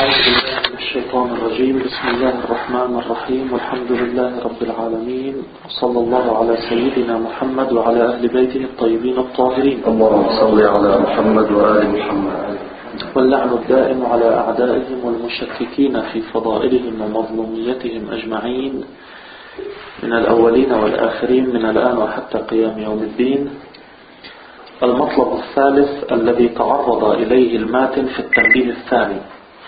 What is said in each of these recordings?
أعوذ بالله من الشيطان الرجيم. بسم الله الرحمن الرحيم، والحمد لله رب العالمين، وصلى الله على سيدنا محمد وعلى أهل بيته الطيبين الطاهرين. اللهم صل على محمد وآل محمد. واللعن الدائم على أعدائهم والمشككين في فضائلهم ومظلوميتهم أجمعين من الأولين والآخرين من الآن وحتى قيام يوم الدين. المطلب الثالث الذي تعرض إليه الماتن في التنبيه الثاني،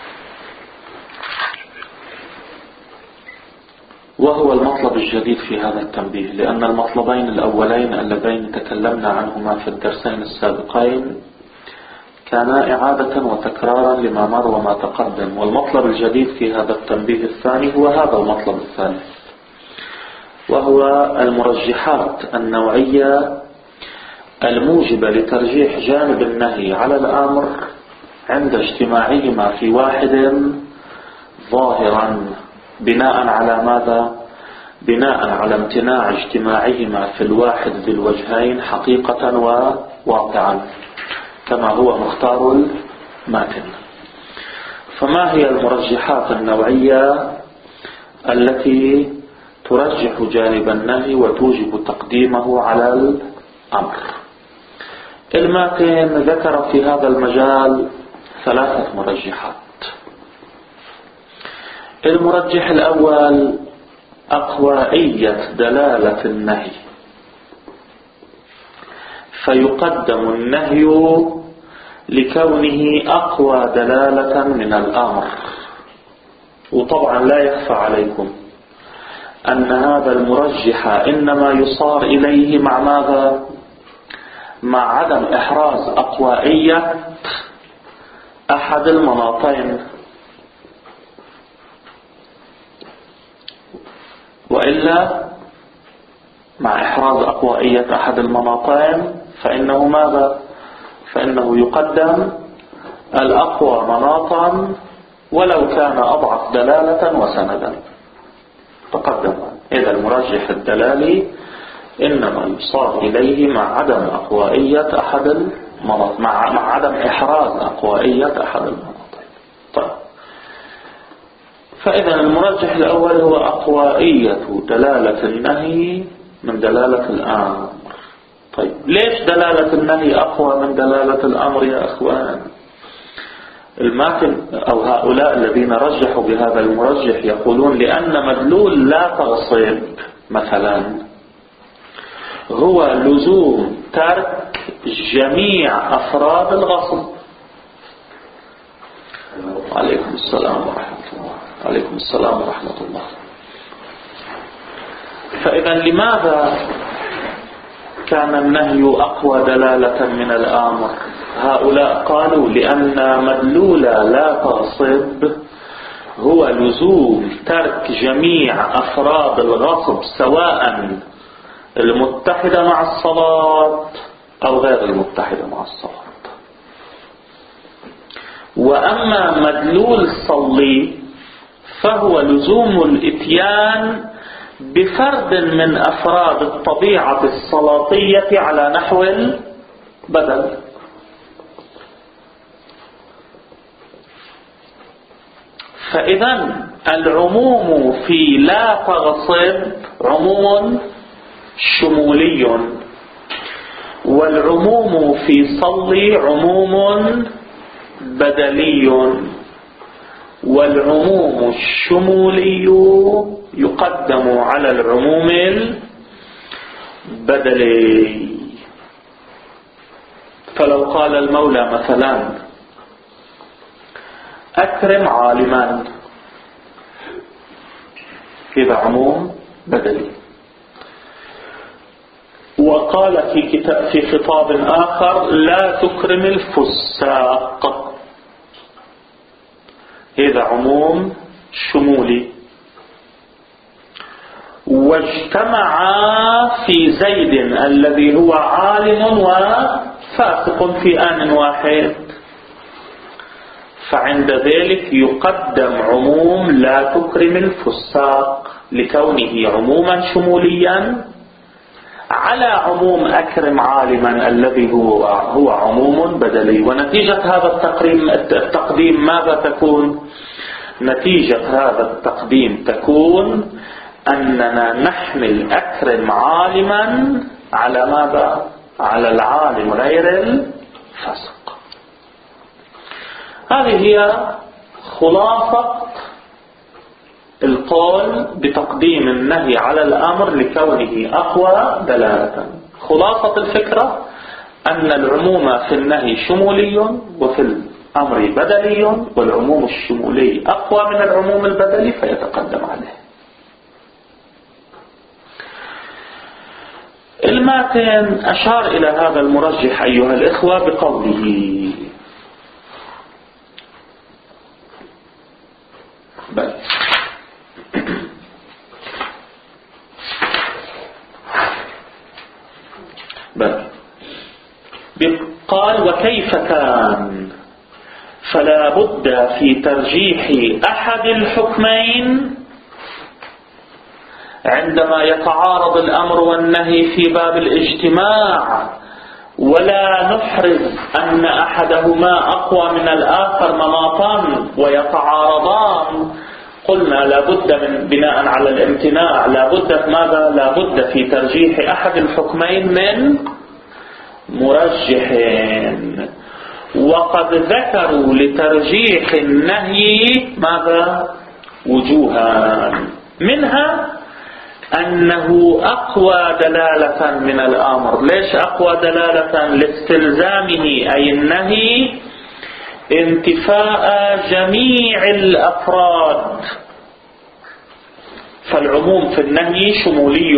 وهو المطلب الجديد في هذا التنبيه، لأن المطلبين الأولين اللذين تكلمنا عنهما في الدرسين السابقين كانا إعادة وتكرارا لما مر وما تقدم، والمطلب الجديد في هذا التنبيه الثاني هو هذا المطلب الثالث، وهو المرجحات النوعية الموجبة لترجيح جانب النهي على الأمر عند اجتماعهما في واحد ظاهرا، بناء على ماذا؟ بناء على امتناع اجتماعهما في الواحد بالوجهين حقيقة وواقعا كما هو مختار الماتن. فما هي المرجحات النوعية التي ترجح جانب النهي وتوجب تقديمه على الأمر؟ الماتن ذكر في هذا المجال ثلاثة مرجحات. المرجح الأول أقوائية دلالة النهي، فيقدم النهي لكونه أقوى دلالة من الأمر. وطبعا لا يخفى عليكم أن هذا المرجح إنما يصار إليه مع ماذا؟ مع عدم إحراز أقوائية أحد المناطين، وإلا مع إحراز أقوائية أحد المناطين فإنه ماذا؟ فإنه يقدم الأقوى مناطا ولو كان أضعف دلالة وسندا تقدم. إذا المرجح الدلالي إنما يصار إليه مع عدم أقوائية أحد المناطين، مع عدم إحراز أقوائية أحد المناطين. طيب، فإذا المرجح الأول هو أقوائية دلالة النهي من دلالة الأمر. طيب، ليش دلالة النهي أقوى من دلالة الأمر يا أخوان؟ الماتن أو هؤلاء الذين رجحوا بهذا المرجح يقولون لأن مدلول لا تغصب مثلا هو لزوم ترك جميع أفراد الغصب. عليكم السلام ورحمة الله. عليكم السلام ورحمة الله. فإذا لماذا كان النهي أقوى دلالة من الآمر؟ هؤلاء قالوا لأن مدلول لا تغصب هو لزوم ترك جميع أفراد الغصب سواء المتحدة مع الصلاة أو غير المتحدة مع الصلاة. وأما مدلول صلي فهو لزوم الإتيان بفرد من أفراد الطبيعة الصلاتية على نحو البدل. فإذا العموم في لا تغصب عموم شمولي، والعموم في صلي عموم بدلي، والعموم الشمولي يقدم على العموم البدلي. فلو قال المولى مثلا أكرم عالما، هذا عموم بدلي. وقال في خطاب آخر لا تكرم الفساق، هذا عموم شمولي. واجتمعا في زيد الذي هو عالم وفاسق في آن واحد، فعند ذلك يقدم عموم لا تكرم الفساق لكونه عموما شموليا على عموم أكرم عالما الذي هو عموم بدلي. ونتيجة هذا التقديم ماذا تكون؟ نتيجة هذا التقديم تكون أننا نحمل أكرم عالما على ماذا؟ على العالم غير الفاسق. هذه هي خلاصة القول بتقديم النهي على الأمر لكونه أقوى دلالة. خلاصة الفكرة أن العموم في النهي شمولي وفي الأمر بدلي، والعموم الشمولي أقوى من العموم البدلي فيتقدم عليه. الماتن أشار إلى هذا المرجح أيها الإخوة بقوله قال وكيف كان فلا بد في ترجيح أحد الحكمين عندما يتعارض الأمر والنهي في باب الاجتماع، ولا نحرز أن أحدهما أقوى من الآخر مناطا ويتعارضان. قلنا لابد من بناء على الامتناع لابد ماذا؟ لابد في ترجيح أحد الحكمين من مرجحين. وقد ذكروا لترجيح النهي ماذا؟ وجوها، منها أنه أقوى دلالة من الأمر. ليش أقوى دلالة؟ لاستلزامه أي النهي انتفاء جميع الأفراد، فالعموم في النهي شمولي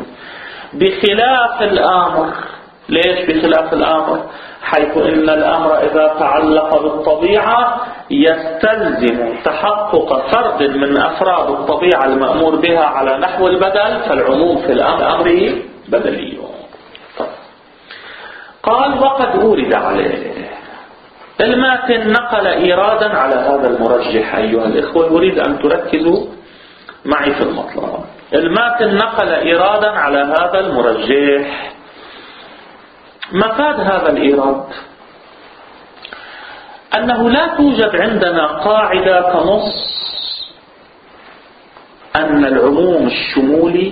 بخلاف الأمر. ليش بخلاف الأمر؟ حيث إن الأمر إذا تعلق بالطبيعة يستلزم تحقق فرد من أفراد الطبيعة المأمور بها على نحو البدل، فالعموم في الأمر بدلي. قال وقد أورد عليه. الماتن نقل إيرادا على هذا المرجح أيها الإخوة، أريد أن تركزوا معي في المطلب. الماتن نقل إيرادا على هذا المرجح. مفاد هذا الإيراد أنه لا توجد عندنا قاعدة كنص أن العموم الشمولي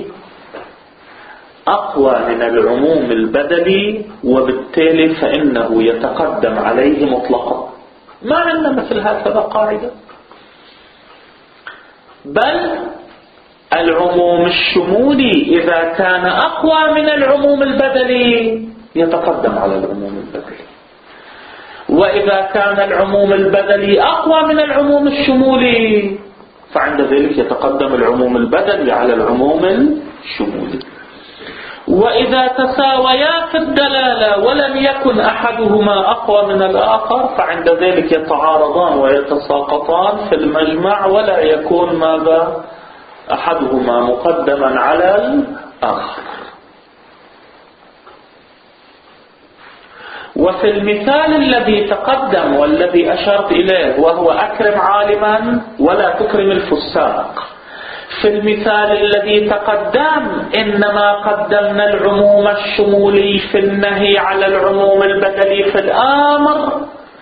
أقوى من العموم البدلي وبالتالي فإنه يتقدم عليه مطلقا. ما عندنا مثل هكذا قاعدة، بل العموم الشمولي إذا كان أقوى من العموم البدلي يتقدم على العموم البدلي، وإذا كان العموم البدلي أقوى من العموم الشمولي فعند ذلك يتقدم العموم البدلي على العموم الشمولي. وإذا تساويا في الدلالة ولم يكن أحدهما أقوى من الآخر فعند ذلك يتعارضان ويتساقطان في المجمع، ولا يكون ماذا؟ أحدهما مقدما على الآخر. وفي المثال الذي تقدم والذي أشرت إليه وهو أكرم عالما ولا تكرم الفساق، في المثال الذي تقدم إنما قدمنا العموم الشمولي في النهي على العموم البدلي في الأمر،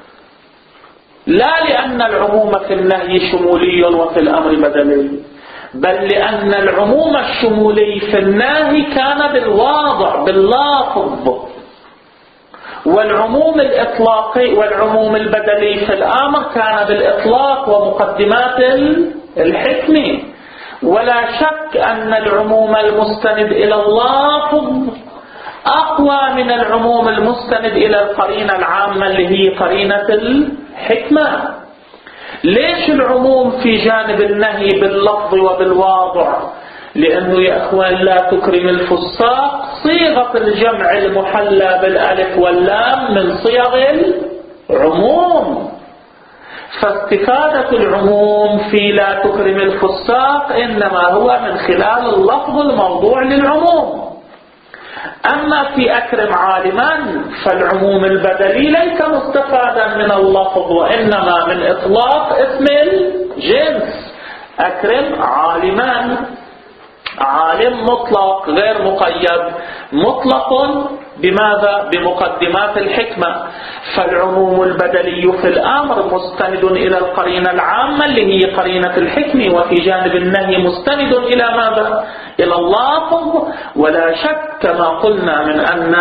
لا لأن العموم في النهي شمولي وفي الأمر بدلي، بل لأن العموم الشمولي في النهي كان بالواضع باللافظ، والعموم الإطلاقي والعموم البدلي في الأمر كان بالإطلاق ومقدمات الحكمة. ولا شك أن العموم المستند إلى اللافظ أقوى من العموم المستند إلى القرينة العامة اللي هي قرينة الحكمة. ليش العموم في جانب النهي باللفظ وبالواضع؟ لأنه يا أخوان لا تكرم الفساق صيغة الجمع المحلى بالألف واللام من صيغ العموم، فاستفادة العموم في لا تكرم الفساق إنما هو من خلال اللفظ الموضوع للعموم. أما في أكرم عالما فالعموم البدلي ليس مستفادا من اللفظ وإنما من إطلاق اسم الجنس، أكرم عالما. عالم مطلق غير مقيد، مطلق بماذا؟ بمقدمات الحكمة. فالعموم البدلي في الأمر مستند إلى القرينة العامة اللي هي قرينة الحكمة، وفي جانب النهي مستند إلى ماذا؟ إلى اللفظ. ولا شك كما قلنا من أن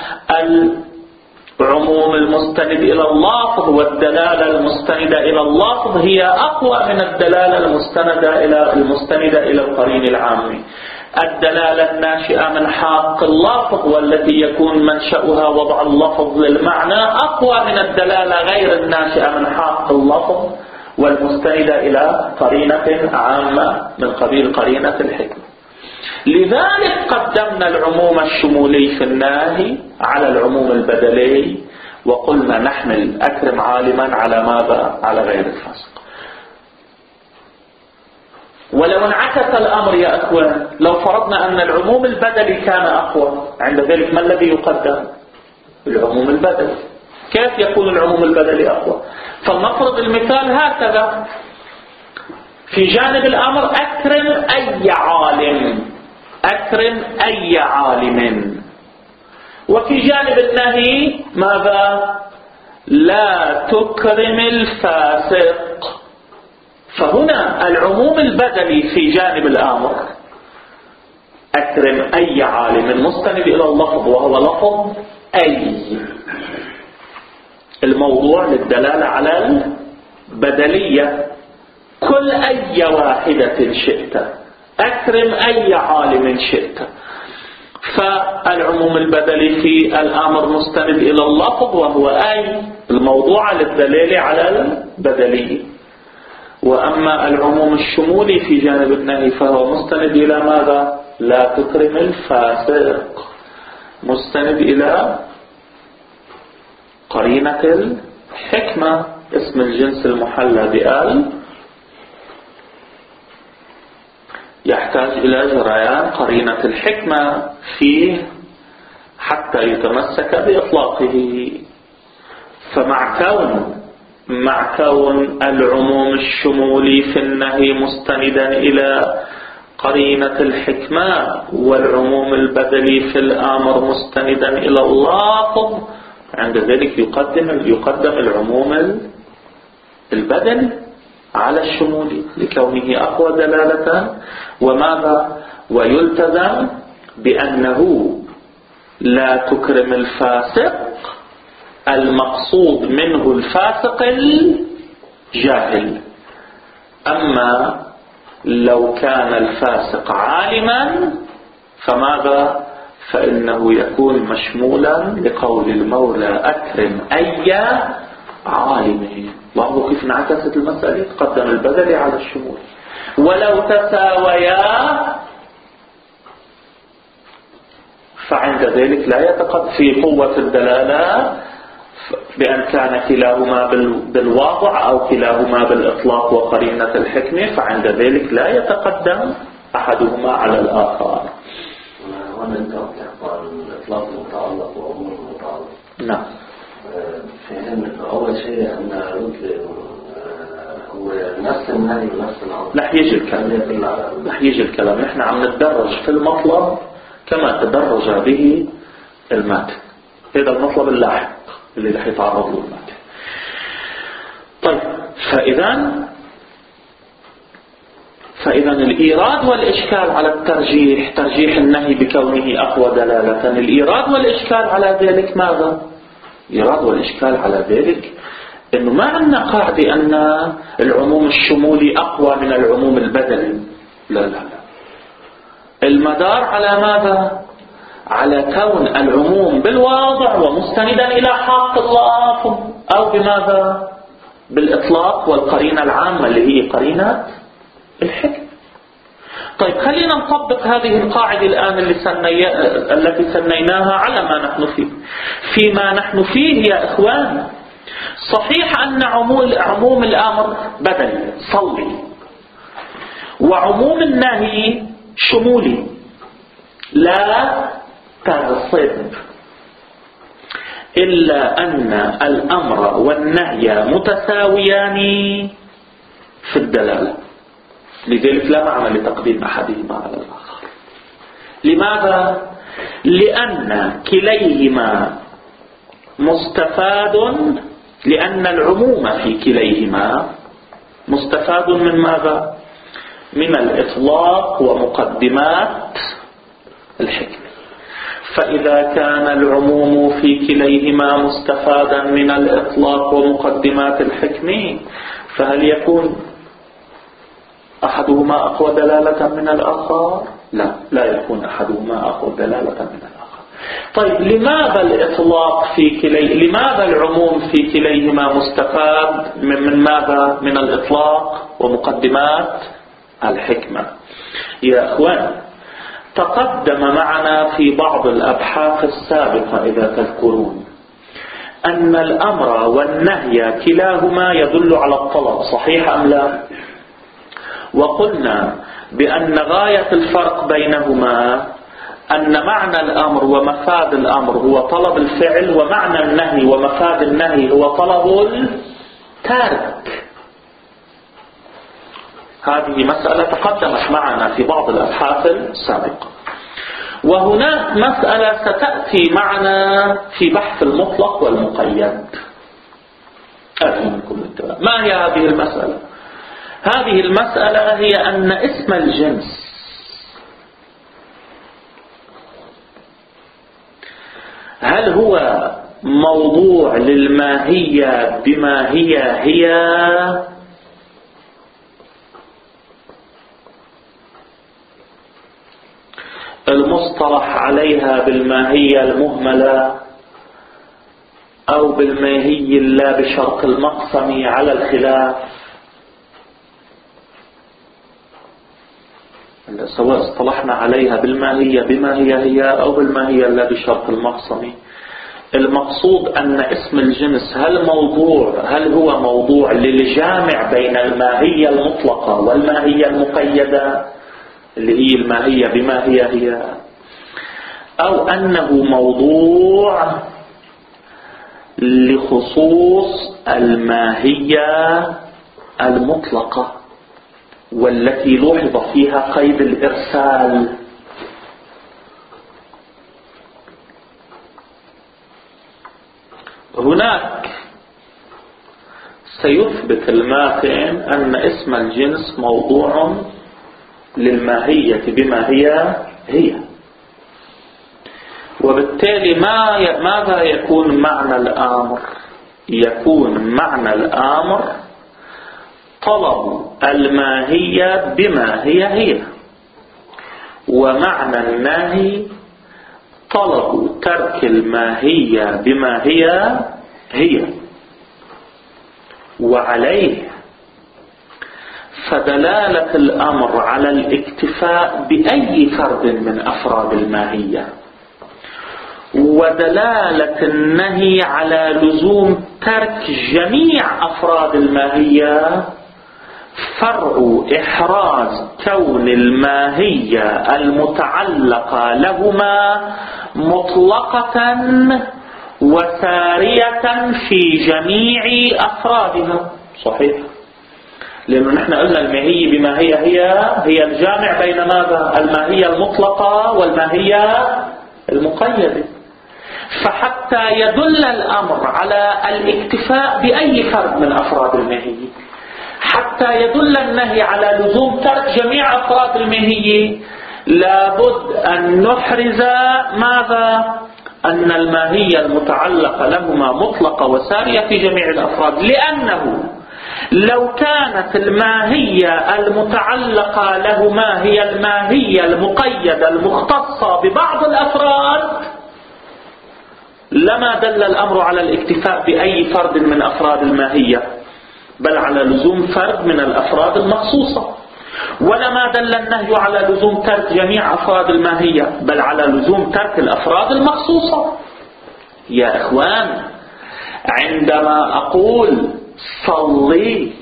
العموم المستند إلى اللفظ والدلالة المستندة إلى اللفظ هي أقوى من الدلالة المستندة إلى القرين العامة. الدلالة الناشئة من حق اللفظ والتي يكون منشأها وضع اللفظ للمعنى أقوى من الدلالة غير الناشئة من حق اللفظ والمستندة إلى قرينة عامة من قبيل قرينة الحكمة. لذلك قدمنا العموم الشمولي في الناهي على العموم البدلي، وقلنا نحمل أكرم عالما على ماذا؟ على غير الفاسق. ولو انعكس الأمر يا أخوان، لو فرضنا أن العموم البدلي كان أقوى، عند ذلك ما الذي يقدم؟ العموم البدلي. كيف يكون العموم البدلي أقوى؟ فلنفرض المثال هكذا: في جانب الأمر أكرم أي عالم، أكرم أي عالم. وفي جانب النهي ماذا؟ لا تكرم الفاسق. فهنا العموم البدلي في جانب الأمر أكرم أي عالم مستند إلى اللفظ، وهو لفظ أي، الموضوع للدلالة على البدلية. كل أي واحدة شئت، أكرم أي عالم شئت. فالعموم البدلي في الأمر مستند إلى اللفظ وهو أي، الموضوع للدلالة على البدلية. وأما العموم الشمولي في جانب النهي فهو مستند إلى ماذا؟ لا تكرم الفاسق، مستند إلى قرينة الحكمة، اسم الجنس المحلى بآل يحتاج إلى جريان قرينة الحكمة فيه حتى يتمسك بإطلاقه. فمع كون العموم الشمولي في النهي مستندا إلى قرينة الحكمة، والعموم البدلي في الآمر مستندا إلى اللفظ، عند ذلك يقدم العموم البدلي على الشمولي لكونه أقوى دلالة. وماذا؟ ويلتزم بأنه لا تكرم الفاسق المقصود منه الفاسق الجاهل. أما لو كان الفاسق عالما فماذا؟ فإنه يكون مشمولا لقول المولى أكرم أي عالم. لاحظوا كيف انعكست المسألة، قدم البدل على الشمول. ولو تساويا فعند ذلك لا يتقدم في قوة الدلالة بأن كان كلاهما بالواضع أو كلاهما بالإطلاق وقرينة الحكمة، فعند ذلك لا يتقدم أحدهما على الآخر. هنا أنت بتحكي عن الإطلاق المتعلق وعموم المتعلق. نعم. فهمت. أول شيء أن هو نفس النهي ونفس العمل. رح يجي الكلام. نحن عم نتدرج في المطلب كما تدرج به الماتن. هذا المطلب اللاحق اللي رح يتعرض له الماتن. طيب، فإذا الإيراد والإشكال على الترجيح، ترجيح النهي بكونه أقوى دلالة، الإيراد والإشكال على ذلك ماذا؟ الإيراد والإشكال على ذلك إنه ما عندنا قاعدة أن العموم الشمولي أقوى من العموم البدلي. لا، المدار على ماذا؟ على كون العموم بالواضع ومستندا إلى حق اللفظ، أو بماذا؟ بالإطلاق والقرينة العامة اللي هي قرينة الحكم. طيب، خلينا نطبق هذه القاعدة الآن التي سنيناها على ما نحن فيه. فيما نحن فيه يا إخوان، صحيح أن عموم الأمر بدني صلي، وعموم النهي شمولي لا تغصب، إلا أن الأمر والنهي متساويان في الدلالة، لذلك لا معنى لتقديم أحدهما على الآخر. لماذا؟ لأن كليهما مستفاد، لأن العموم في كليهما مستفاد من ماذا؟ من الإطلاق ومقدمات الحكمة. فإذا كان العموم في كليهما مستفادا من الإطلاق ومقدمات الحكمة، فهل يكون أحدهما أقوى دلالة من الآخر؟ لا يكون أحدهما أقوى دلالة من الآخر. طيب لماذا الإطلاق لماذا العموم في كليهما مستفاد من ماذا؟ من الإطلاق ومقدمات الحكمة. يا أخوان، تقدم معنا في بعض الأبحاث السابقة إذا تذكرون أن الأمر والنهي كلاهما يدل على الطلب، صحيح أم لا؟ وقلنا بأن غاية الفرق بينهما أن معنى الأمر ومفاد الأمر هو طلب الفعل، ومعنى النهي ومفاد النهي هو طلب الترك. هذه مسألة تقدمت معنا في بعض الأبحاث السابقة. وهناك مسألة ستأتي معنا في بحث المطلق والمقيد. منكم الانتباه. ما هي هذه المسألة؟ هذه المسألة هي أن اسم الجنس هل هو موضوع للماهية بما هي المصطلح عليها بالماهية المهملة، أو بالماهية لا بشرط المقسم على الخلاف، سواء اصطلحنا عليها بالماهية بما هي أو بالماهية لا بشرط المقسم. المقصود أن اسم الجنس هل هو موضوع للجامع بين الماهية المطلقة والماهية المقيدة اللي هي الماهية بما هي، أو أنه موضوع لخصوص الماهية المطلقة والتي لوحظ فيها قيد الإرسال. هناك سيثبت الماتن أن اسم الجنس موضوع للماهية بما هي، وبالتالي ماذا يكون معنى الآمر؟ يكون معنى الآمر طلب الماهية بما هي، ومعنى النهي طلب ترك الماهية بما هي. وعليه فدلالة الأمر على الاكتفاء بأي فرد من أفراد الماهية، ودلالة النهي على لزوم ترك جميع أفراد الماهية فرع إحراز كون الماهية المتعلقة لهما مطلقة وسارية في جميع أفرادها. صحيح، لأنه نحن قلنا الماهية بما هي الجامع بين ماذا؟ الماهية المطلقة والماهية المقيدة. فحتى يدل الأمر على الاكتفاء بأي فرد من أفراد الماهية، حتى يدل النهي على لزوم ترك جميع أفراد الماهية، لابد أن نحرز ماذا؟ أن الماهية المتعلقة لهما مطلقة وسارية في جميع الأفراد، لأنه لو كانت الماهية المتعلقة لهما هي الماهية المقيدة المختصة ببعض الأفراد لما دل الأمر على الاكتفاء بأي فرد من أفراد الماهية، بل على لزوم فرد من الأفراد المخصوصة. ولما دل النهي على لزوم ترك جميع أفراد الماهية، بل على لزوم ترك الأفراد المخصوصة. يا إخوان، عندما أقول صلي،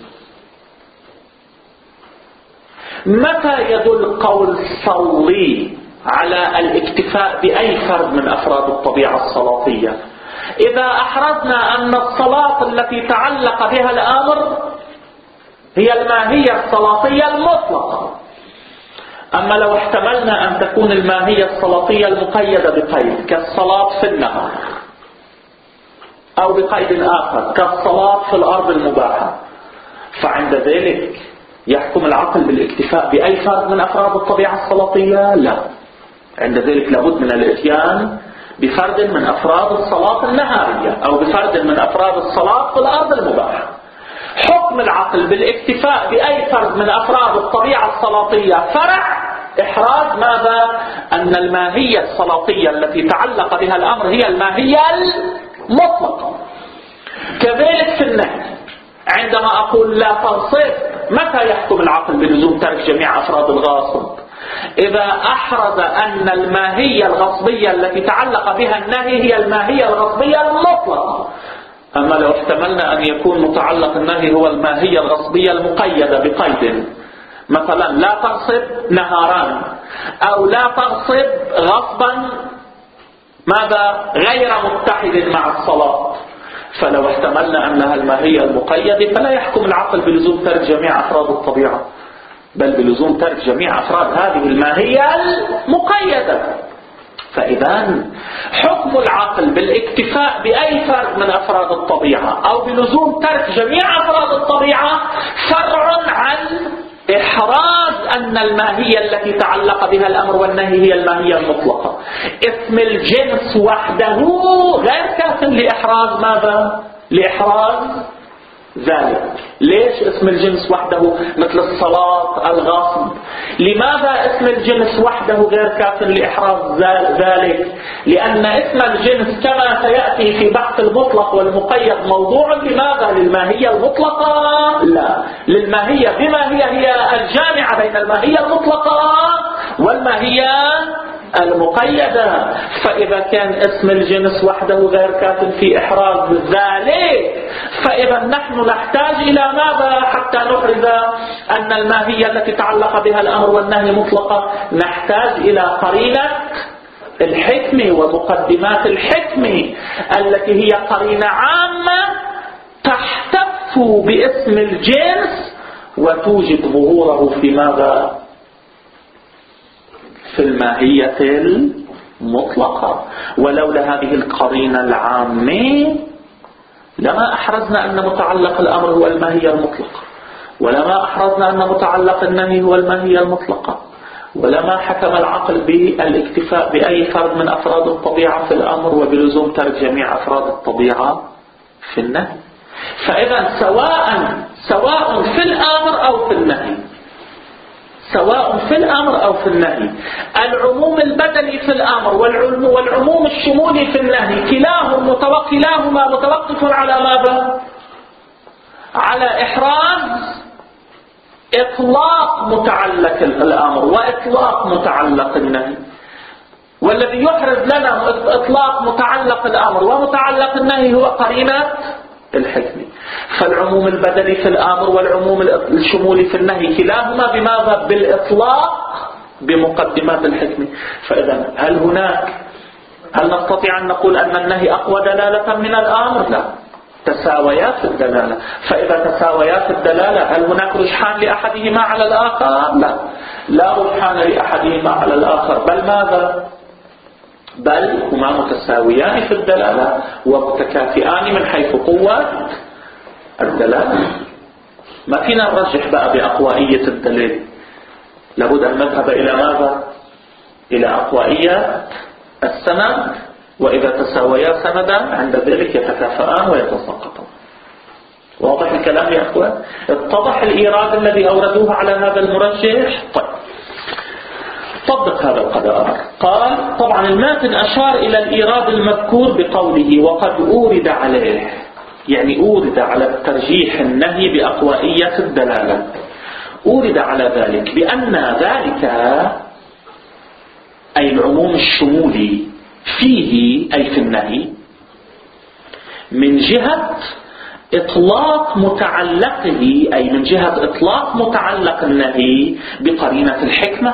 متى يدل قول صلي على الاكتفاء بأي فرد من أفراد الطبيعة الصلاتية؟ إذا أحرزنا أن الصلاة التي تعلق بها الأمر هي الماهية الصلاتية المطلقة، أما لو احتملنا أن تكون الماهية السلطية المقيدة بقيد كالصلاة في النهر، أو بقيد آخر كالصلاة في الأرض المباحة، فعند ذلك يحكم العقل بالاكتفاء بأي فرد من أفراد الطبيعة السلطية؟ لا، عند ذلك لابد من الاتيان بفرد من أفراد الصلاة النهارية أو بفرد من أفراد الصلاة في الأرض المباحة. حكم العقل بالاكتفاء بأي فرد من أفراد الطبيعة السلطية فرع إحراز ماذا؟ أن الماهية السلطية التي تعلق بها الأمر هي الماهية المطلقة. كذلك في النهي، عندما أقول لا تغصب، متى يحكم العقل بلزوم ترك جميع أفراد الغاصب؟ إذا أحرز أن الماهية الغصبية التي تعلق بها النهي هي الماهية الغصبية المطلقة. أما لو احتملنا أن يكون متعلق النهي هو الماهية الغصبية المقيدة بقيد، مثلا لا تغصب نهارا، أو لا تغصب غصبا ماذا غير متحد مع الصلاة، فلو احتملنا أنها الماهية المقيدة فلا يحكم العقل بلزوم ترك جميع أفراد الطبيعة، بل بلزوم ترك جميع أفراد هذه الماهية المقيدة. فإذا حكم العقل بالاكتفاء بأي فرد من أفراد الطبيعة أو بلزوم ترك جميع أفراد الطبيعة فرع عن إحراز أن الماهية التي تعلق بها الأمر والنهي هي الماهية المطلقة. اسم الجنس وحده غير كاف لإحراز ماذا؟ لإحراز ذلك. ليش اسم الجنس وحده مثل الصلاة الغصب؟ لماذا اسم الجنس وحده غير كاف لإحراز ذلك؟ لأن اسم الجنس كما سيأتي في بحث المطلق والمقيد موضوع لماذا؟ للماهية المطلقة؟ لا، للماهية بما هي الجامعة بين الماهية المطلقة والماهية المقيدة. فإذا كان اسم الجنس وحده غير كاف في إحراز ذلك، فإذا نحن نحتاج إلى ماذا حتى نحرز أن الماهية التي تعلق بها الأمر والنهي مطلقة؟ نحتاج إلى قرينة الحكم ومقدمات الحكم التي هي قرينة عامة تحتف باسم الجنس وتوجد ظهوره في ماذا؟ في الماهية المطلقة. ولولا هذه القرينة العامة لما أحرزنا أن متعلق الأمر هو الماهية المطلقة، ولما أحرزنا أن متعلق النهي هو الماهية المطلقة، ولما حكم العقل بالاكتفاء بأي فرد من أفراد الطبيعة في الأمر وبلزوم ترك جميع أفراد الطبيعة في النهي. فإذا سواء في الأمر أو في النهي، سواء في الأمر أو في النهي، العموم البدني في الأمر والعموم الشمولي في النهي كلاهما متوقف على ماذا؟ على إحراز إطلاق متعلق الأمر وإطلاق متعلق النهي. والذي يحرز لنا إطلاق متعلق الأمر ومتعلق النهي هو قرينة الحكم. فالعموم البدني في الأمر والعموم الشمولي في النهي كلاهما بماذا؟ بالإطلاق بمقدمات الحكم. فإذا هل نستطيع أن نقول أن النهي أقوى دلالة من الأمر؟ لا، تساويات الدلالة. فإذا تساويات الدلالة هل هناك رجحان لأحدهما على الآخر؟ لا رجحان لأحدهما على الآخر، بل ماذا؟ بل هما متساويان في الدلالة ومتكافئان من حيث قوة الدلالة. ما فينا نرجح بقى بأقوائية الدليل، لابد أن نذهب إلى ماذا؟ إلى أقوائية السند، وإذا تساويا سندا عند ذلك يتكافئان ويتساقطان. واضح الكلام يا أخوان؟ اتضح الإيراد الذي أوردوه على هذا المرجح؟ طيب، طبق هذا القدر. قال طبعا الماتن أشار إلى الإيراد المذكور بقوله وقد أورد عليه، يعني أورد على الترجيح النهي بأقوائية الدلالة، أورد على ذلك بأن ذلك أي العموم الشمولي فيه أي في النهي من جهة إطلاق متعلقه، أي من جهة إطلاق متعلق النهي بقرينة الحكمة.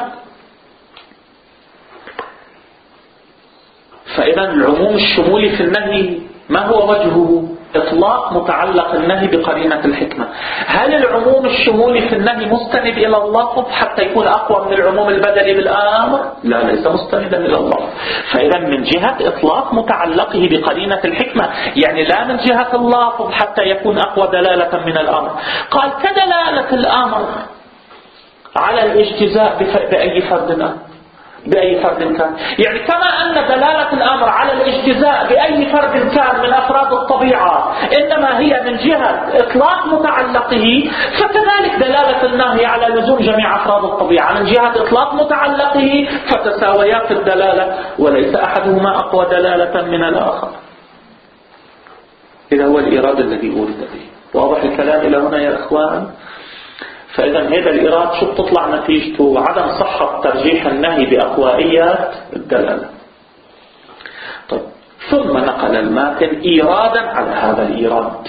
فإذا العموم الشمولي في النهي ما هو وجهه؟ إطلاق متعلق النهي بقرينة الحكمة. هل العموم الشمولي في النهي مستند إلى اللفظ حتى يكون أقوى من العموم البدلي بالأمر؟ لا، ليس مستندا إلى اللفظ. فإذا من جهة إطلاق متعلقه بقرينة الحكمة، يعني لا من جهة اللفظ حتى يكون أقوى دلالة من الأمر. قال كدلالة الأمر على الاجتزاء بأي فرد كان. يعني كما أن دلالة الأمر على الاجتزاء بأي فرد كان من أفراد الطبيعة إنما هي من جهة إطلاق متعلقه، فكذلك دلالة النهي على لزوم جميع أفراد الطبيعة من جهة إطلاق متعلقه، فتساويات الدلالة وليس أحدهما أقوى دلالة من الآخر. إذا هو الإيراد الذي أورد به. واضح الكلام إلى هنا يا إخوان؟ فإذا هذا الإيراد شو بتطلع نتيجته؟ عدم صحة ترجيح النهي بأقوائيات الدلالة. طيب، ثم نقل الماتن إيرادا على هذا الإيراد.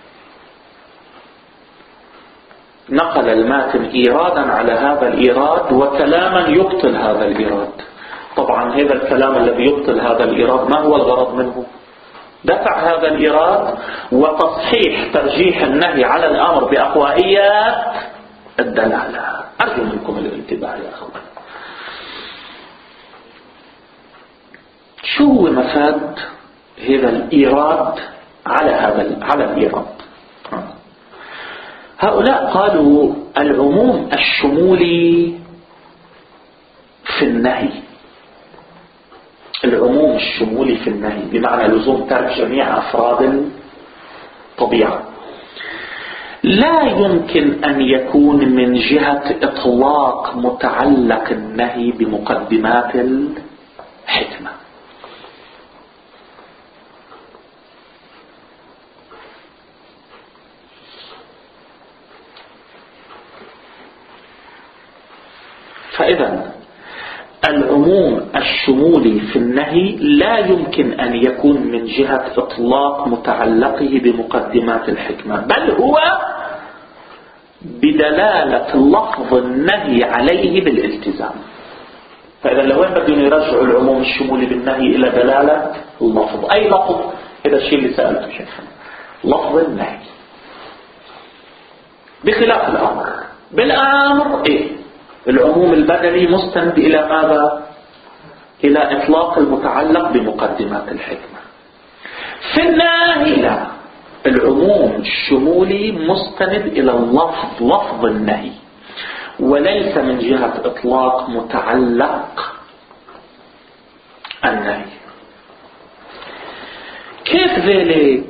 نقل الماتن إيرادا على هذا الإيراد وكلاما يبطل هذا الإيراد. طبعا هذا الكلام الذي يبطل هذا الإيراد ما هو الغرض منه؟ دفع هذا الإيراد وتصحيح ترجيح النهي على الأمر بأقوائيات الدلالة. أرجو منكم الانتباه يا أخوان. شو هو مفاد هذا الإيراد على الإيراد؟ هؤلاء قالوا العموم الشمولي في النهي، العموم الشمولي في النهي بمعنى لزوم ترك جميع أفراد الطبيعة لا يمكن أن يكون من جهة إطلاق متعلق النهي بمقدمات الحكمة. فإذا العموم الشمولي في النهي لا يمكن أن يكون من جهة إطلاق متعلقه بمقدمات الحكمة، بل هو بدلالة لفظ النهي عليه بالالتزام. فإذا لوين بدهم يرجعوا العموم الشمولي بالنهي إلى دلالة اللفظ؟ أي لفظ؟ هذا الشيء اللي سألته شيخنا، لفظ النهي، بخلاف الأمر. بالأمر العموم البدني مستند إلى ماذا؟ إلى إطلاق المتعلق بمقدمات الحكمة. في النهي لا، العموم الشمولي مستند إلى اللفظ، لفظ النهي، وليس من جهة إطلاق متعلق النهي. كيف ذلك؟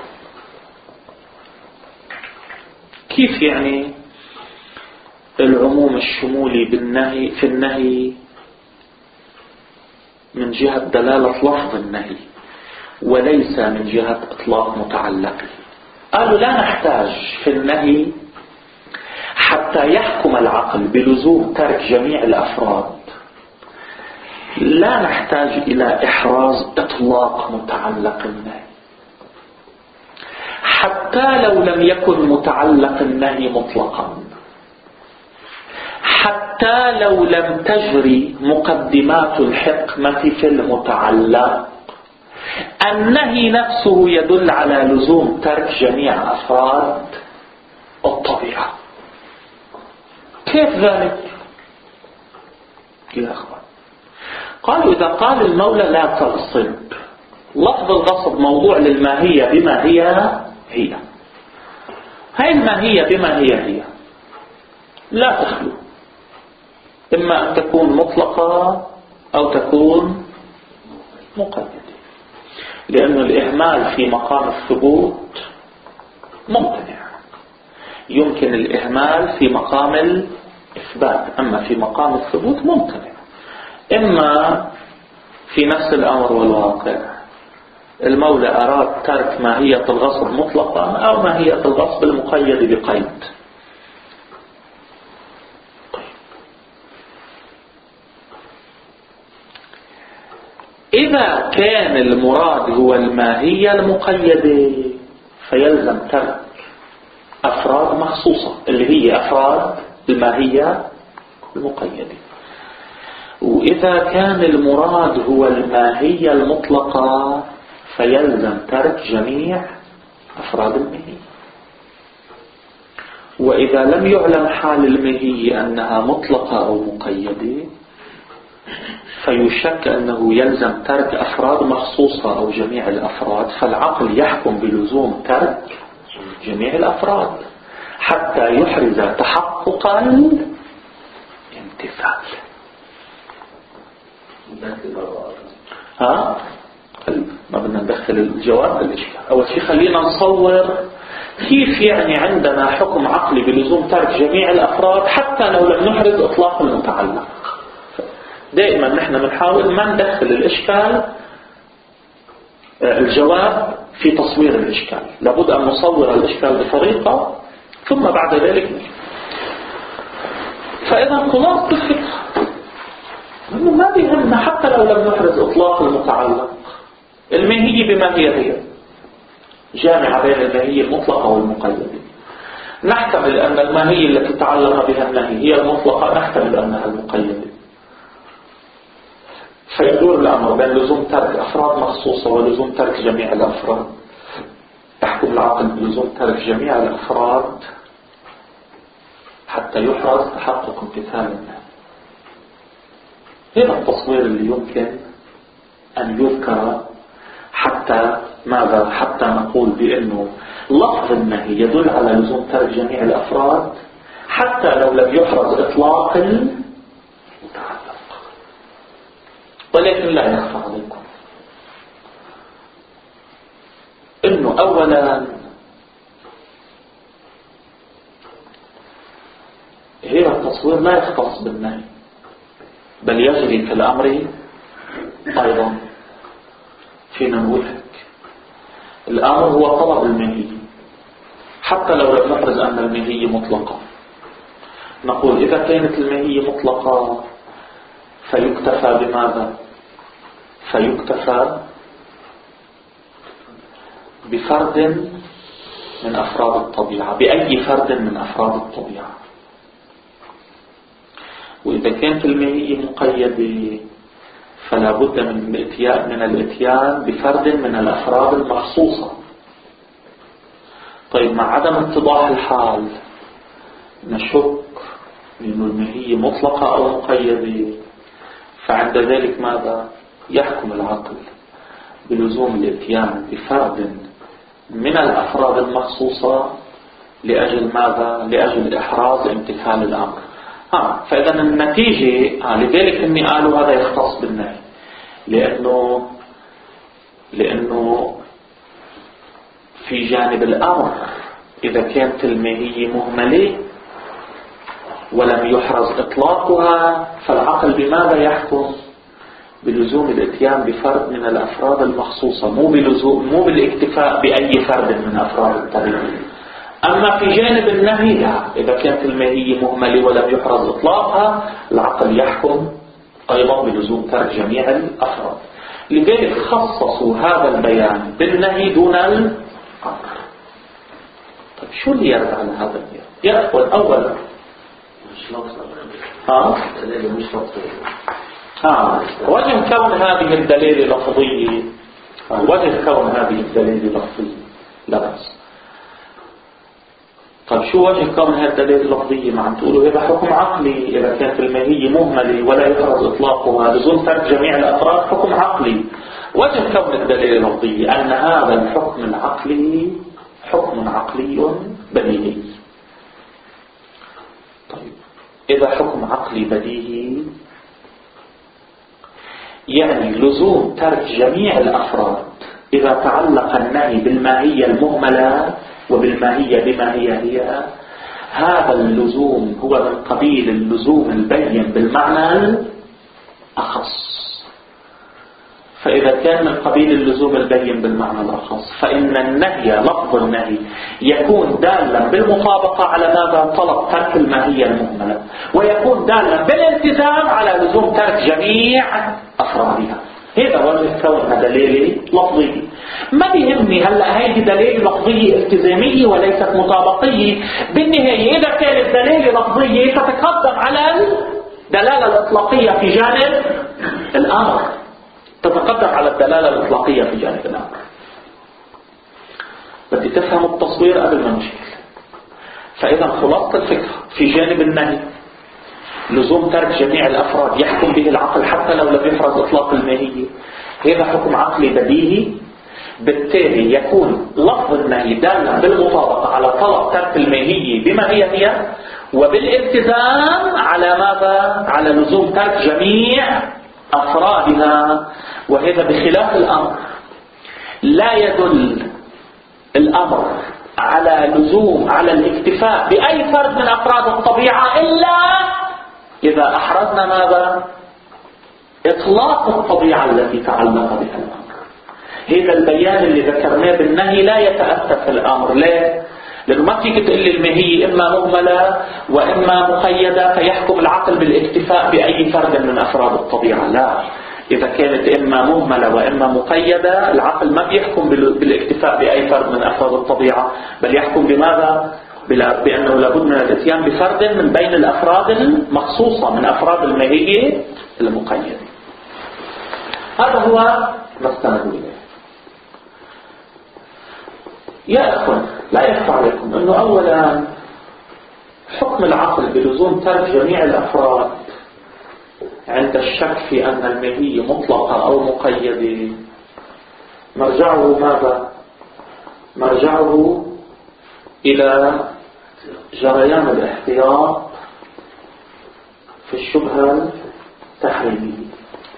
كيف يعني العموم الشمولي بالنهي في النهي من جهة دلالة لفظ النهي وليس من جهة إطلاق متعلقه؟ قالوا لا نحتاج في النهي حتى يحكم العقل بلزوم ترك جميع الأفراد، لا نحتاج إلى إحراز إطلاق متعلق النهي، حتى لو لم يكن متعلق النهي مطلقا، حتى لو لم تجري مقدمات الحكمة في المتعلق، النهي نفسه يدل على لزوم ترك جميع أفراد الطبيعة. كيف ذلك يا أخوان؟ قالوا إذا قال المولى لا تغصب، لفظ الغصب موضوع للماهية بما هي، هاي الماهية بما هي لا تخلو، إما أن تكون مطلقة أو تكون مقيدة، لأن الإهمال في مقام الثبوت ممتنع. يمكن الإهمال في مقام الإثبات، أما في مقام الثبوت ممتنع. إما في نفس الأمر والواقع المولى أراد ترك ماهية الغصب مطلقا أو ماهية الغصب المقيد بقيد. إذا كان المراد هو الماهية المقيدة فيلزم ترك أفراد مخصوصة اللي هي أفراد الماهية المقيدة. وإذا كان المراد هو الماهية المطلقة فيلزم ترك جميع أفراد المهية. وإذا لم يعلم حال المهية أنها مطلقة أو مقيدة فيشك أنه يلزم ترك أفراد مخصوصة أو جميع الأفراد، فالعقل يحكم بلزوم ترك جميع الأفراد حتى يحرز تحقق الامتثال. ما بدنا ندخل الجواب بالإشكال. أول شيء خلينا نصور كيف يعني عندنا حكم عقلي بلزوم ترك جميع الأفراد حتى لو لم نحرز إطلاق المتعلق. دائما نحن بنحاول ما ندخل الإشكال الجواب في تصوير الإشكال، لابد أن نصور الإشكال بطريقة ثم بعد ذلك نجيب. فإذا خلاصة الفكرة إنه ما بيهمنا حتى لو لم نحرز إطلاق المتعلق، الماهية بما هي جامعة بين الماهية المطلقة والمقيدة. نحتمل أن الماهية التي تعلق بها النهي هي المطلقة، نحتمل أنها المقيدة، فيدور الأمر بين لزوم ترك أفراد مخصوصة ولزوم ترك جميع الأفراد. يحكم العقل بلزوم ترك جميع الأفراد حتى يحرز تحقق امتثال النهي. هذا التصوير اللي يمكن أن يذكر حتى ماذا؟ حتى نقول بأنه لفظ النهي يدل على لزوم ترك جميع الأفراد حتى لو لم يحرز إطلاق المتعلق. ولكن لا يخفى عليكم إنه أولا هذا التصوير لا يختص بالنهي بل يجري في الأمر أيضا. فينا نقول هيك الأمر هو طلب الماهية حتى لو لم نحرز أن الماهية مطلقة. نقول إذا كانت الماهية مطلقة فيكتفى بماذا؟ فيكتفى بفرد من أفراد الطبيعة، بأي فرد من أفراد الطبيعة. وإذا كانت الماهية مقيدة فلا بد من الاتيان بفرد من الأفراد المخصوصة. طيب مع عدم اتضاح الحال نشك إنه الماهية مطلقة أو مقيدة، فعند ذلك ماذا؟ يحكم العقل بلزوم الاتيان بفرد من الأفراد المخصوصة لأجل ماذا؟ لأجل إحراز امتثال الأمر. فإذا النتيجة لذلك إني قالوا هذا يختص بالنهي، لأنه في جانب الأمر إذا كانت الماهية مهملة ولم يحرز إطلاقها فالعقل بماذا يحكم؟ بلزوم الاتيان بفرد من الأفراد المخصوصة، مو بالاكتفاء بأي فرد من أفراد الطبيعة. أما في جانب النهي لا، إذا كانت الماهية مهملة ولم يحرز إطلاقها العقل يحكم أيضا بلزوم ترك جميع الأفراد. لذلك خصصوا هذا البيان بالنهي دون الأمر. طيب شو اللي يرد على هذا البيان؟ يأخذ أولا وجه كون هذه الدليل لفظية، وجه كون هذه الدليل لفظية لا بأس. طيب شو وجه كون هذه الدليل اللفظية؟ ما عم تقولوا هذا حكم عقلي، إذا كانت الماهية مهملة ولا يحرز إطلاقها لزوم ترك جميع الأفراد حكم عقلي. وجه كون الدليل اللفظية أن هذا الحكم العقلي حكم عقلي بديهي. طيب إذا حكم عقلي بديهي يعني لزوم ترك جميع الأفراد إذا تعلق النهي بالماهية المهملة وبالماهية بما هي هذا اللزوم هو من قبيل اللزوم البين بالمعنى الأخص. فإذا كان من قبيل اللزوم البين بالمعنى الأخص فإن النهي لفظ النهي يكون دالا بالمطابقة على ماذا؟ طلب ترك الماهية المهملة، ويكون دالا بالالتزام على لزوم ترك جميع أفرادها. هذا وجه كونها دليل لفظي. ما بيهمني هلا هيدي دليل لفظية التزامية وليست مطابقية. بالنهاية إذا كانت دليل لفظية تتقدم على الدلالة الإطلاقية في جانب الأمر، تتقدم على الدلالة الإطلاقية في جانب الأمر. بدي تفهم التصوير قبل ما نشكل. فإذا خلاصة الفكرة في جانب النهي لزوم ترك جميع الأفراد يحكم به العقل حتى لو لم يفرض إطلاق الماهية، هذا حكم عقلي بديهي. بالتالي يكون لفظ النهي دالا بالمطابقة على طلب ترك الماهية بما هي وبالالتزام على ماذا؟ على لزوم ترك جميع أفرادها. وهذا بخلاف الأمر، لا يدل الأمر على لزوم على الاكتفاء بأي فرد من أفراد الطبيعة إلا إذا أحرزنا ماذا؟ إطلاق الطبيعة التي تعلق بها الأمر. هذا البيان اللي ذكرناه بالنهي لا يتأتى في الأمر. ليه؟ لأنه ما فيك تقول لي الماهية إما مهملة وإما مقيدة فيحكم العقل بالاكتفاء بأي فرد من أفراد الطبيعة. لا، إذا كانت إما مهملة وإما مقيدة العقل ما بيحكم بالاكتفاء بأي فرد من أفراد الطبيعة، بل يحكم بماذا؟ بأنه لابد من الاتيان بفرد من بين الأفراد المخصوصة من أفراد الماهية المقيدة. هذا هو ما استندوا إليه. يا أخوان، لا يخفى عليكم أنه أولا حكم العقل بلزوم ترك جميع الأفراد عند الشك في أن الماهية مطلقة أو مقيدة مرجعه ماذا؟ مرجعه إلى جريان الاحتياط في الشبهة التحريمية،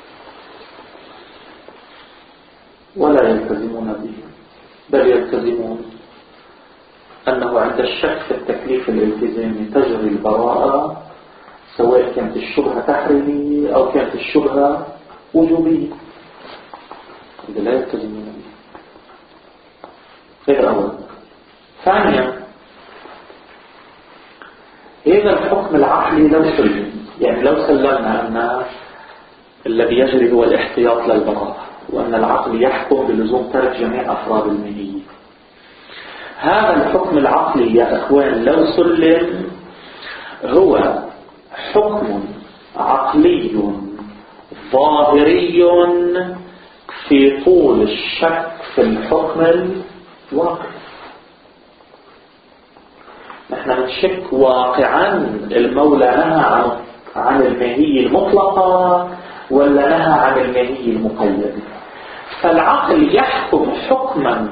ولا يلتزمون به، بل يلتزمون أنه عند الشك في التكليف الالتزامي تجري البراءة، سواء كانت الشبهة تحريمية أو كانت الشبهة وجوبية. إذا لا يلتزمون به. هذا أولا. ثانيا، هذا الحكم العقلي لو سلم، يعني لو سلمنا أن الذي يجري هو الاحتياط للبراءة وأن العقل يحكم بلزوم ترك جميع أفراد الماهية، هذا الحكم العقلي يا أخوان لو سلم هو حكم عقلي ظاهري في طول الشك في الحكم الواقعي. نحن نشك واقعا المولى نهى عن الماهية المطلقة ولا نهى عن الماهية المقيدة، فالعقل يحكم حكما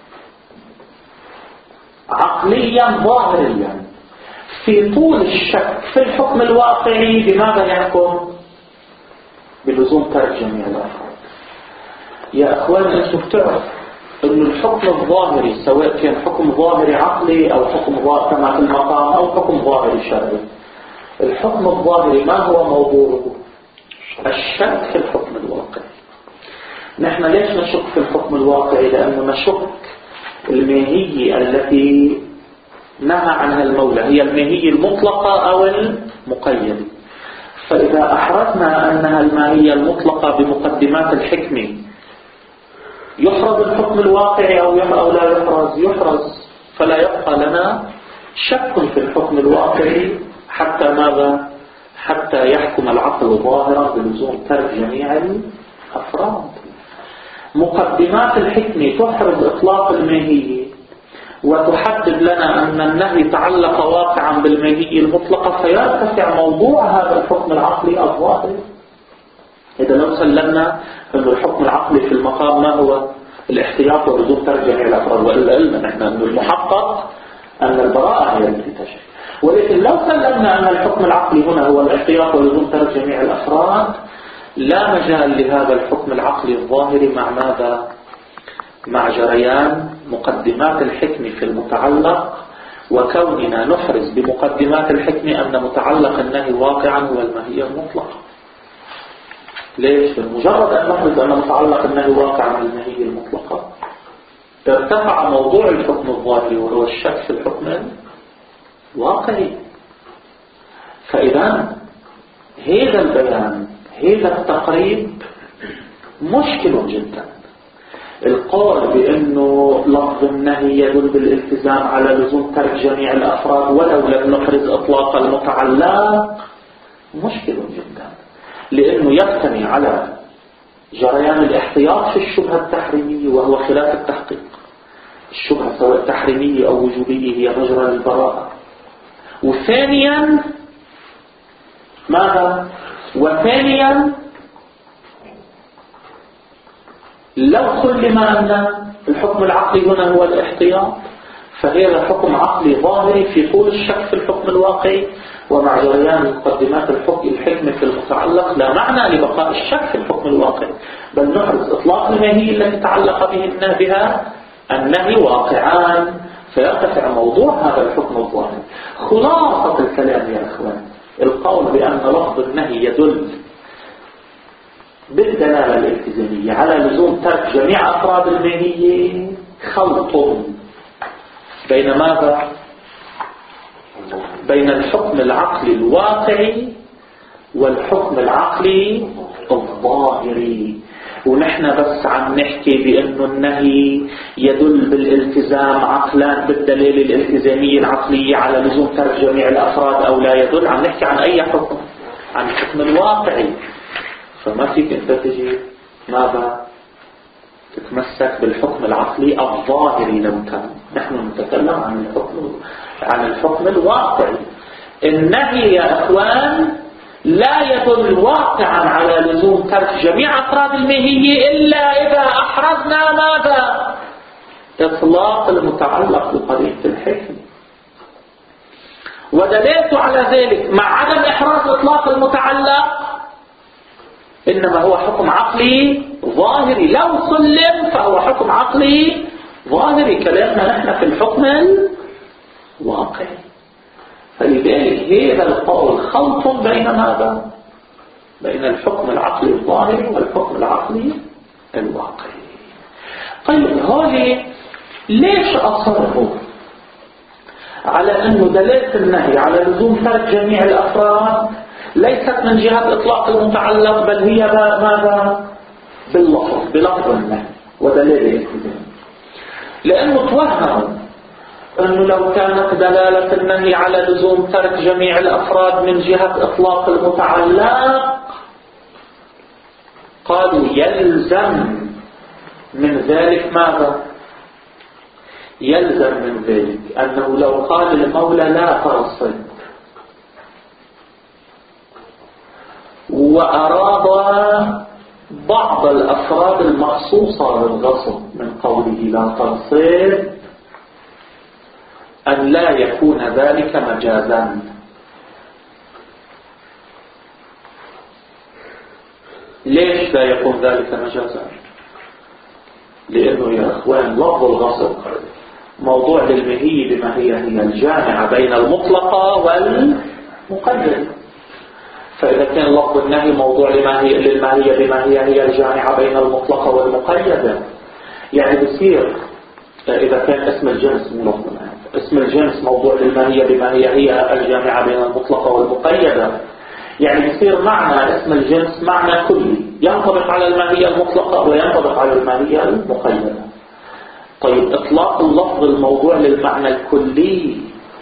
عقليا ظاهريا في طول الشك في الحكم الواقعي. بماذا يحكم؟ بلزوم ترك جميع الأفراد. يا أخوان، أنتم بتعرف أن الحكم الظاهري سواء كان حكم ظاهري عقلي أو حكم ظاهري كما في المقام أو حكم ظاهري شرعي، الحكم الظاهري ما هو موضوعه؟ الشك في الحكم الواقعي. نحن ليش نشك في الحكم الواقعي؟ لأنه نشك الماهية التي نهى عنها المولى هي الماهية المطلقة أو المقيدة. فإذا أحرزنا أنها الماهية المطلقة بمقدمات الحكمة يحرز الحكم الواقعي أو لا يحرز؟ يحرز. فلا يبقى لنا شك في الحكم الواقعي حتى ماذا؟ حتى يحكم العقل ظاهرا بلزوم ترك جميع الأفراد. مقدمات الحكمة تحرز إطلاق الماهية وتحدد لنا أن النهي تعلق واقعا بالماهية المطلقة، فيرتفع موضوع هذا الحكم العقلي الظاهري. إذا لو سلمنا أن الحكم العقلي في المقام ما هو؟ الاحتياط ولزوم ترك جميع الأفراد، والعلم نحن أن المحقق أن البراءة هي التي تجري. ولكن لو سلمنا أن الحكم العقلي هنا هو الاحتياط ولزوم ترك جميع الأفراد، لا مجال لهذا الحكم العقلي الظاهري مع ماذا؟ مع جريان مقدمات الحكمة في المتعلق، وكوننا نحرز بمقدمات الحكمة أن متعلق النهي واقعا هو الماهية المطلقة. ليش؟ بمجرد أن نحرز أن متعلق النهي واقعا الماهية المطلقة ارتفع موضوع الحكم الظاهري وهو الشك في الحكم الواقعي. فإذا هذا البيان، هذا التقريب مشكل جدا. القول بأنه لفظ النهي يدل بالالتزام على لزوم ترك جميع الأفراد ولو لم نحرز إطلاق المتعلق مشكل جدا، لأنه يبتني على جريان الاحتياط في الشبهة التحريمية وهو خلاف التحقيق. الشبهة سواء تحريمية أو وجوبية هي مجرى للبراءة. وثانيا ماذا؟ وثانيا لو سلم أن الحكم العقلي هنا هو الاحتياط، فهذا حكم عقلي ظاهري في طول الشك في الحكم الواقعي، ومع جريان مقدمات الحكمة في المتعلق لا معنى لبقاء الشك في الحكم الواقعي، بل نحرز إطلاق الماهية التي تعلق بها النهي واقعان، فيرتفع موضوع هذا الحكم الظاهري. خلاصة الكلام يا أخوان، القول بأن لفظ النهي يدل بالدلالة الالتزامية على لزوم ترك جميع أفراد الماهية خلط بين ماذا؟ بين الحكم العقلي الواقعي والحكم العقلي الظاهري. ونحن بس عم نحكي بأنه النهي يدل بالالتزام عقلا بالدليل الالتزامية العقلية على لزوم ترك جميع الأفراد أو لا يدل، عم نحكي عن أي حكم؟ عن الحكم الواقعي. فما فيك أنت تجي ماذا؟ تتمسك بالحكم العقلي الظاهري. لو كان نحن نتكلم عن الحكم الواقعي. النهي يا أخوان لا يدل واقعا على لزوم ترك جميع أفراد الماهية إلا إذا أحرزنا ماذا؟ إطلاق المتعلق بقضية الحكم. ودلالته على ذلك مع عدم إحراز إطلاق المتعلق إنما هو حكم عقلي ظاهري. لو سلم فهو حكم عقلي ظاهري. كلامنا نحن في الحكم الواقعي. فلذلك هذا القول خلط بين ماذا؟ بين الحكم العقلي الظاهري والحكم العقلي الواقعي. طيب هذه ليش أصروا على أنه دلالة النهي على لزوم ترك جميع الأفراد ليست من جهة إطلاق المتعلق، بل هي ماذا؟ باللفظ، بلفظ النهي ودليل الالتزام. لأنه توهموا أنه لو كانت دلالة النهي على لزوم ترك جميع الأفراد من جهة إطلاق المتعلق قالوا يلزم من ذلك ماذا؟ يلزم من ذلك أنه لو قال المولى لا تغصب وأراد بعض الأفراد المخصوصة للغصب من قوله لا تغصب أن لا يكون ذلك مجازا. ليش لا يكون ذلك مجازا؟ لأنه يا أخوان لفظ الغصب موضوع للماهية بما هي الجامعة بين المطلقة والمقيدة. فإذا كان لفظ النهي موضوع للماهية بما هي الجامعة بين المطلقة والمقيدة، يعني بصير إذا كان اسم الجنس مو لفظ النهي، اسم الجنس موضوع للماهية بما هي الجامعة بين المطلقة والمقيدة، يعني بصير معنى اسم الجنس معنى كلي ينطبق على الماهية المطلقة وينطبق على الماهية المقيدة. طيب إطلاق اللفظ الموضوع للمعنى الكلي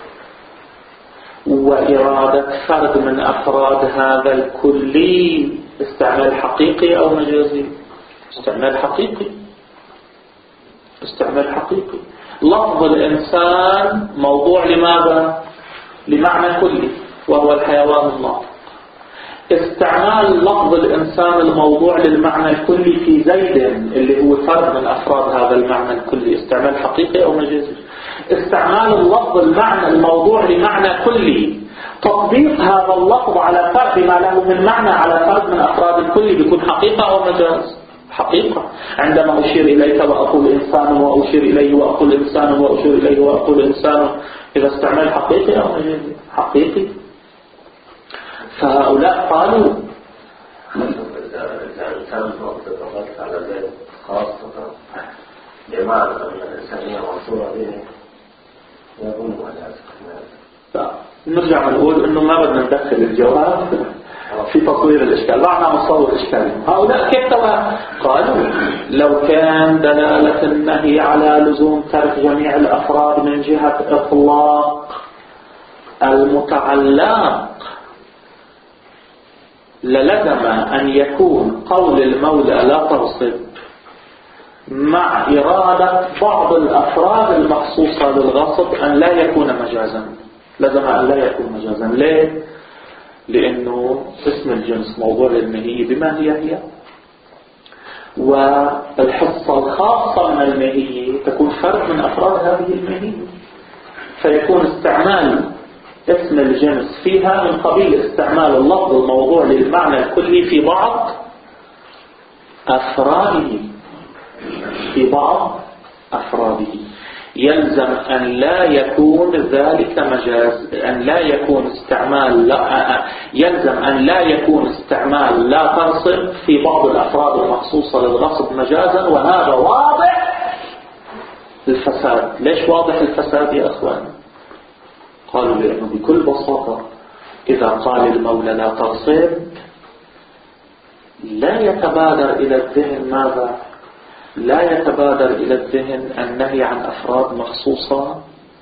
وإرادة فرد من أفراد هذا الكلي استعمال حقيقي أو مجازي؟ استعمال حقيقي. استعمال حقيقي. لفظ الإنسان موضوع لماذا؟ لمعنى كلي وهو الحيوان الناطق. استعمال لفظ الإنسان الموضوع للمعنى الكلي في زيد اللي هو فرد من أفراد هذا المعنى الكلي استعمال حقيقي أو مجازي؟ استعمال اللفظ المعنى الموضوع لمعنى كلي، تطبيق هذا اللفظ على فرد ما له من معنى على فرد من أفراد الكلي بيكون حقيقة أو مجاز؟ حقيقة. عندما أشير إليك وأقول إنسان وأشير إليه وأقول إنسان وأشير إليه وأقول إنسان، إذا استعمال حقيقي أو مجازي؟ حقيقي. فهؤلاء قالوا الإنسان تطبق على ذلك خاصة بمعنى أن الإنسانية موصولة به يظن على نرجع نقول إنه ما بدنا ندخل الجواب في تصوير الإشكال، دعنا نصور الإشكال. هؤلاء كيف قالوا لو كان دلالة النهي على لزوم ترك جميع الأفراد من جهة إطلاق المتعلق للزم أن يكون قول المولى لا تغصب مع إرادة بعض الأفراد المخصوصة للغصب أن لا يكون مجازا. لازم أن لا يكون مجازا. ليه؟ لأنه اسم الجنس موضوع للمهية بما هي، والحصة الخاصة من المهية تكون فرد من أفراد هذه المهية، فيكون استعمال اسم الجنس فيها من قبيل استعمال اللفظ الموضوع للمعنى الكلي في بعض أفراده. يلزم أن لا يكون ذلك مجاز، أن لا يكون استعمال يلزم أن لا يكون استعمال لا تغصب في بعض الأفراد المخصوصة للغصب مجازا، وهذا واضح الفساد. ليش واضح الفساد يا أخوان؟ قالوا لأنه بكل بساطة إذا قال المولى لا تغصب لا يتبادر إلى الذهن ماذا؟ لا يتبادر إلى الذهن النهي عن أفراد مخصوصة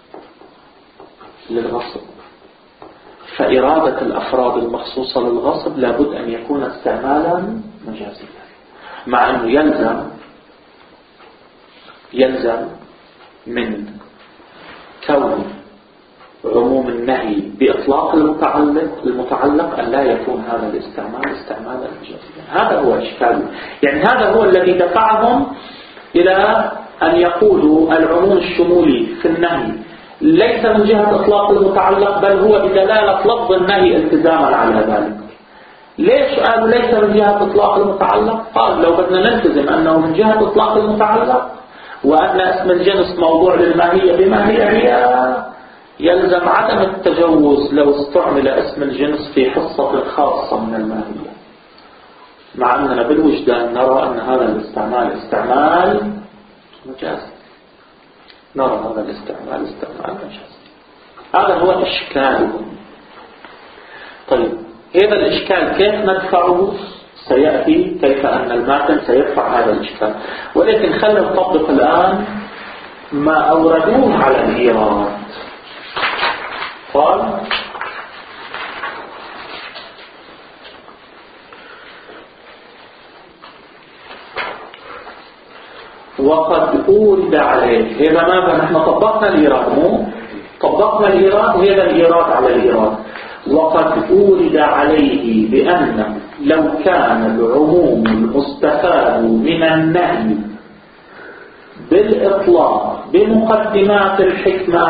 للغصب، فإرادة الأفراد المخصوصة للغصب لابد أن يكون استعمالا مجازيا، مع أنه يلزم من كون عموم النهي بإطلاق المتعلق أن لا يكون هذا الاستعمال استعمالا مجازيا. هذا هو إشكال، يعني هذا هو الذي دفعهم إلى أن يقولوا العموم الشمولي في النهي ليس من جهة إطلاق المتعلق، بل هو بدلالة لفظ النهي التزاما على ذلك. ليش قالوا ليس من جهة إطلاق المتعلق؟ قال لو بدنا نلتزم أنه من جهة إطلاق المتعلق وأن اسم الجنس موضوع للماهية بما هي يلزم عدم التجوز لو استعمل اسم الجنس في حصة خاصة من الماهية، مع أننا بالوجدان نرى أن هذا الاستعمال استعمال مجازي. هذا هو إشكالهم. طيب هذا الإشكال كيف ندفعه؟ سيأتي كيف أن الماتن سيدفع هذا الإشكال، ولكن خلينا نطبق الآن ما أوردوه على الإيراد. قال وقد أورد عليه. إذا ماذا نحن طبقنا الإيراد؟ طبقنا الإيراد، وهذا الإيراد على الإيراد. وقد أورد عليه بأن لو كان العموم المستفاد من النهي بالإطلاق بمقدمات الحكمة،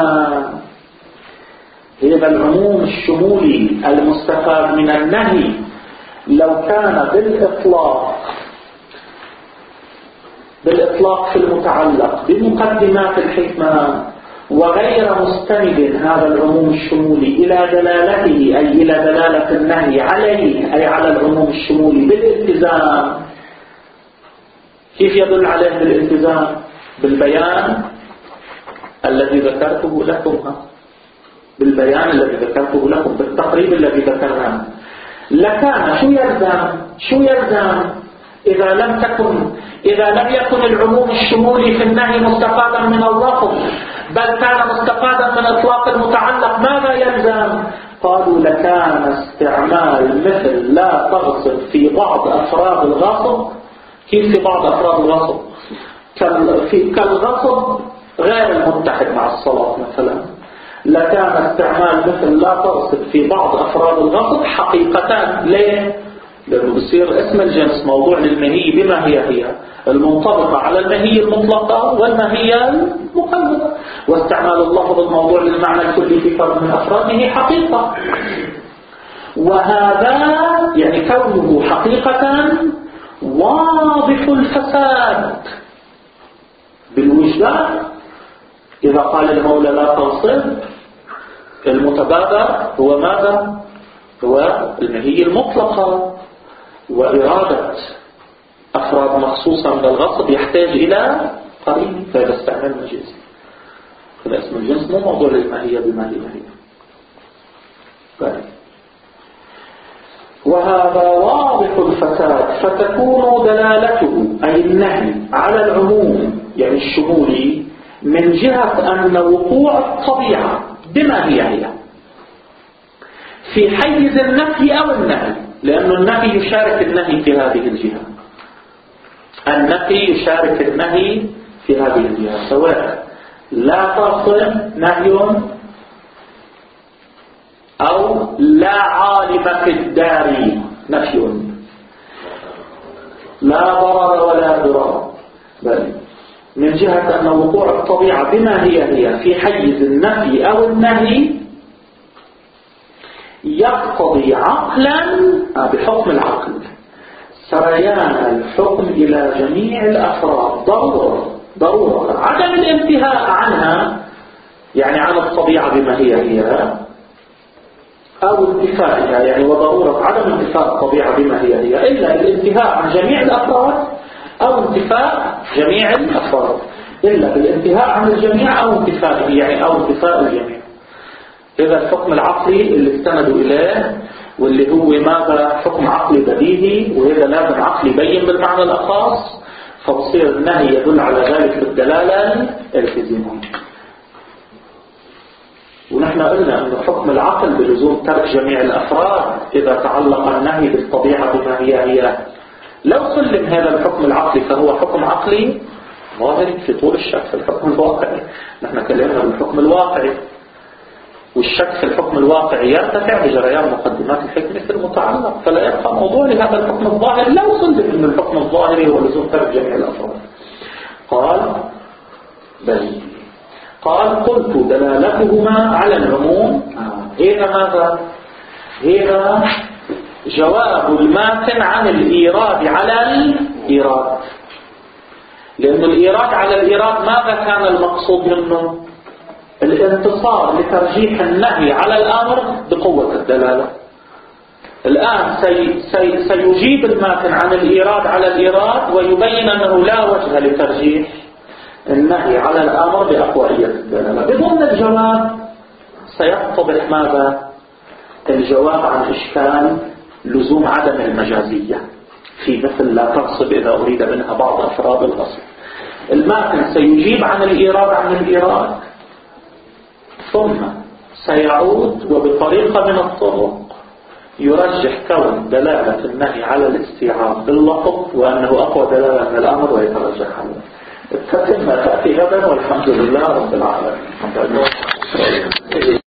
هذا العموم الشمولي المستفاد من النهي لو كان بالإطلاق في المتعلق بمقدمات الحكمة وغير مستند هذا العموم الشمولي إلى دلالته، أي إلى دلالة النهي عليه، أي على العموم الشمولي بالالتزام. كيف يدل عليه بالالتزام؟ بالبيان الذي ذكرته لكم، بالتقريب الذي ذكرناه. لكان شو يلزم إذا لم يكن العموم الشمولي في النهي مستفادا من اللفظ، بل كان مستفادا من إطلاق المتعلق، ماذا يلزم؟ قالوا لكان استعمال مثل لا تغصب في بعض أفراد الغصب. كيف في بعض أفراد الغصب؟ كالغصب غير المتحد مع الصلاة مثلا، لكان استعمال مثل لا تغصب في بعض أفراد الغصب حقيقتان. ليه؟ لأنه بصير اسم الجنس موضوع للمهية بما هي المنطبقة على المهية المطلقة والمهية المقلدة، واستعمال اللفظ الموضوع للمعنى الكلي في فرد من أفراده حقيقة. وهذا يعني كونه حقيقة واضح الفساد بالوجدان. إذا قال المولى لا تغصب، المتبادر هو ماذا؟ هو المهية المطلقة، وإرادة أفراد مخصوصة من الغصب يحتاج إلى قرين، فهذا استعمال مجازي. هذا اسم الجنس مو موضوع للماهية بما هي. وهذا واضح الفساد، فتكون دلالته أي النهي على العموم يعني الشمولي من جهة أن وقوع الطبيعة بما هي في حيز النفي أو النهي، لأن النفي يشارك النهي في هذه الجهة. النفي يشارك النهي في هذه الجهة، سواء لا تصل نهي أو لا عالم في الدار نفي، لا ضرر ولا ضرار، بل من جهة أن وقوع الطبيعة بما هي في حيز النفي أو النهي يقتضي عقلا بحكم العقل سريان الحكم إلى جميع الأفراد ضرورة عدم الانتهاء عنها، يعني عن الطبيعة بما هي أو انتفائها، يعني وضرورة عدم انتفاء الطبيعة بما هي إلا الانتهاء عن جميع الأفراد أو انتفاء جميع الأفراد، إلا بالانتهاء عن الجميع أو انتفائه، يعني أو انتفاء الجميع. إذا الحكم العقلي اللي استندوا إليه واللي هو ماذا حكم عقلي بديهي، وهذا لازم عقلي يبين بالمعنى الأخاص، فبصير النهي يدل على ذلك بالدلالة الالتزامية. ونحن قلنا أن حكم العقل بلزوم ترك جميع الأفراد إذا تعلق النهي بالطبيعة بما هي. لو سلم هذا الحكم العقلي فهو حكم عقلي ظاهر في طول الشك في الحكم الواقعي. نحن كلمنا بالحكم الواقعي، والشك في الحكم الواقعي يرتفع بجريان مقدمات الحكمة المتعلق، فلا يبقى موضوع لهذا الحكم الظاهر لو سلم أن الحكم الظاهري هو لزوم ترك جميع الأفراد. قال قلت دلالتهما على العموم. هنا ماذا؟ هنا جواب الماتن عن الإيراد على الإيراد، لأن الإيراد على الإيراد ماذا كان المقصود منه؟ الانتصار لترجيح النهي على الأمر بقوة الدلالة. الآن سيجيب الماتن عن الإيراد على الإيراد ويبين أنه لا وجه لترجيح النهي على الأمر بأقوية الدلالة. بضمن الجواب سيتضح ماذا؟ الجواب عن إشكال لزوم عدم المجازية في مثل لا تغصب إذا أريد منها بعض أفراد الأصل. الماتن سيجيب عن الإيراد ثم سيعود وبطريقة من الطرق يرجح كون دلالة النهي على الاستيعاب باللفظ وأنه أقوى دلالة من الأمر ويترجح عنه. التتمة تأتي غدا والحمد لله رب العالمين.